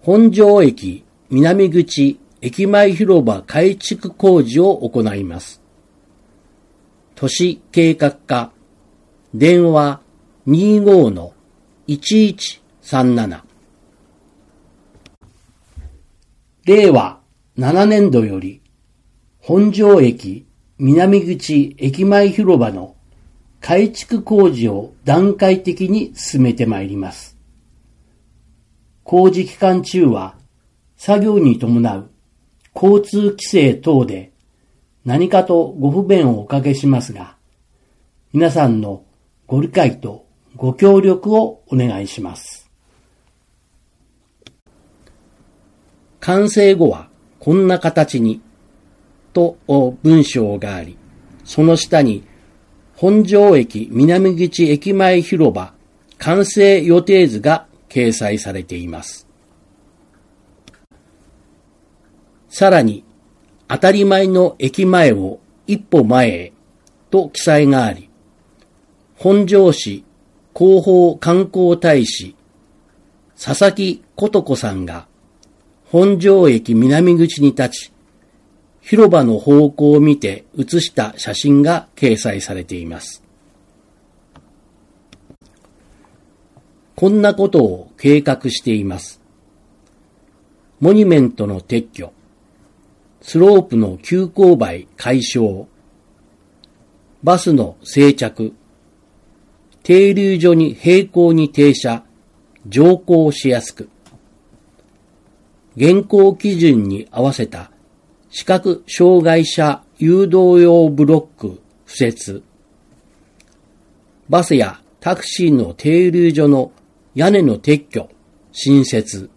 本庄駅南口駅前広場改築工事を行います。都市計画課、電話 25-1137。令和7年度より、本庄駅南口駅前広場の改築工事を段階的に進めてまいります。工事期間中は、作業に伴う交通規制等で何かとご不便をおかけしますが、皆さんのご理解とご協力をお願いします。完成後はこんな形にと文章があり、その下に本庄駅南口駅前広場完成予定図が掲載されています。さらに、当たり前の駅前を一歩前へと記載があり、本庄市広報観光大使佐々木琴子さんが本庄駅南口に立ち、広場の方向を見て写した写真が掲載されています。こんなことを計画しています。モニュメントの撤去、スロープの急勾配解消、バスの静着、停留所に平行に停車、乗降しやすく、現行基準に合わせた視覚障害者誘導用ブロック敷設、バスやタクシーの停留所の屋根の撤去、新設、